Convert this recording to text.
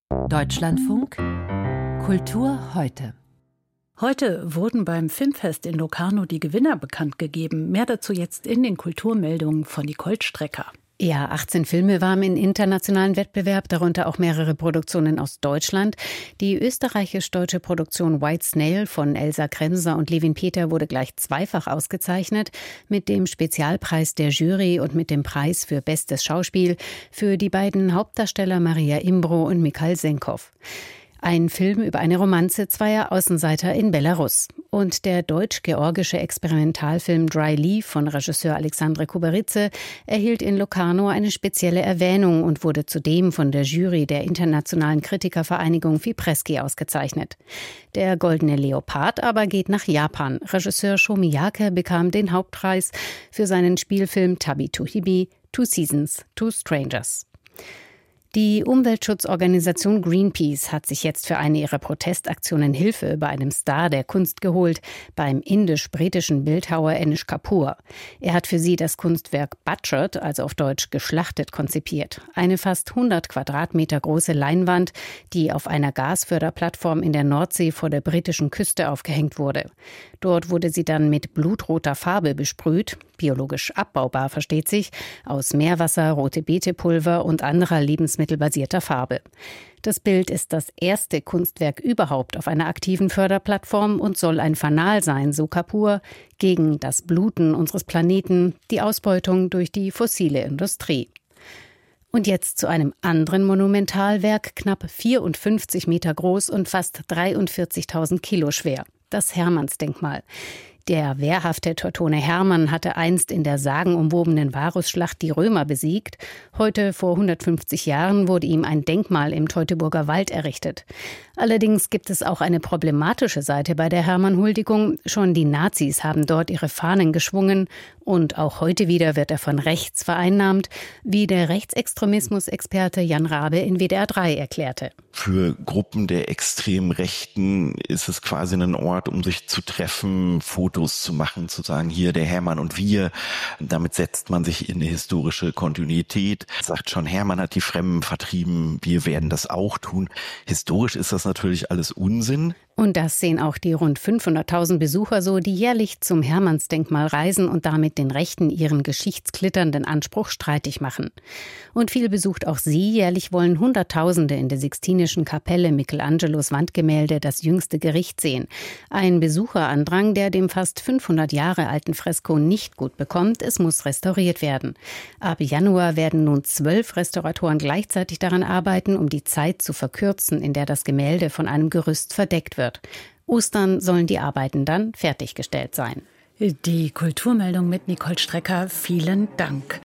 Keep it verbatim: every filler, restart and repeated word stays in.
Deutschlandfunk Kultur heute. Heute wurden beim Filmfest in Locarno die Gewinner bekannt gegeben. Mehr dazu jetzt in den Kulturmeldungen von Nicole Strecker. Ja, achtzehn Filme waren im internationalen Wettbewerb, darunter auch mehrere Produktionen aus Deutschland. Die österreichisch-deutsche Produktion White Snail von Elsa Kremser und Levin Peter wurde gleich zweifach ausgezeichnet, mit dem Spezialpreis der Jury und mit dem Preis für Bestes Schauspiel für die beiden Hauptdarsteller Maria Imbro und Mikhail Senkov. Ein Film über eine Romanze zweier Außenseiter in Belarus. Und der deutsch-georgische Experimentalfilm Dry Leaf von Regisseur Alexandre Kuberitze erhielt in Locarno eine spezielle Erwähnung und wurde zudem von der Jury der internationalen Kritikervereinigung Fipresci ausgezeichnet. Der Goldene Leopard aber geht nach Japan. Regisseur Sho Miyake bekam den Hauptpreis für seinen Spielfilm Tabi to Hibi, Two Seasons, Two Strangers. Die Umweltschutzorganisation Greenpeace hat sich jetzt für eine ihrer Protestaktionen Hilfe bei einem Star der Kunst geholt, beim indisch-britischen Bildhauer Anish Kapoor. Er hat für sie das Kunstwerk Butchered, also auf Deutsch geschlachtet, konzipiert. Eine fast hundert Quadratmeter große Leinwand, die auf einer Gasförderplattform in der Nordsee vor der britischen Küste aufgehängt wurde. Dort wurde sie dann mit blutroter Farbe besprüht, biologisch abbaubar, versteht sich, aus Meerwasser, rote Beetepulver und anderer lebensmittelbasierter Farbe. Das Bild ist das erste Kunstwerk überhaupt auf einer aktiven Förderplattform und soll ein Fanal sein, so Kapoor, gegen das Bluten unseres Planeten, die Ausbeutung durch die fossile Industrie. Und jetzt zu einem anderen Monumentalwerk, knapp vierundfünfzig Meter groß und fast dreiundvierzigtausend Kilo schwer. Das Hermannsdenkmal. Der wehrhafte Teutone Hermann hatte einst in der sagenumwobenen Varusschlacht die Römer besiegt. Heute, vor hundertfünfzig Jahren, wurde ihm ein Denkmal im Teutoburger Wald errichtet. Allerdings gibt es auch eine problematische Seite bei der Hermann-Huldigung. Schon die Nazis haben dort ihre Fahnen geschwungen und auch heute wieder wird er von rechts vereinnahmt, wie der Rechtsextremismus-Experte Jan Rabe in W D R drei erklärte. Für Gruppen der extrem Rechten ist es quasi ein Ort, um sich zu treffen, Fotos zu machen, zu sagen, hier der Hermann und wir. Damit setzt man sich in eine historische Kontinuität. Sagt schon, Hermann hat die Fremden vertrieben, wir werden das auch tun. Historisch ist das natürlich alles Unsinn. Und das sehen auch die rund fünfhunderttausend Besucher so, die jährlich zum Hermannsdenkmal reisen und damit den Rechten ihren geschichtsklitternden Anspruch streitig machen. Und viel besucht auch sie. Jährlich wollen Hunderttausende in der Sixtinischen Kapelle Michelangelos Wandgemälde Das jüngste Gericht sehen. Ein Besucherandrang, der dem fast fünfhundert Jahre alten Fresko nicht gut bekommt. Es muss restauriert werden. Ab Januar werden nun zwölf Restauratoren gleichzeitig daran arbeiten, um die Zeit zu verkürzen, in der das Gemälde von einem Gerüst verdeckt wird. Ostern sollen die Arbeiten dann fertiggestellt sein. Die Kulturmeldung mit Nicole Strecker, vielen Dank.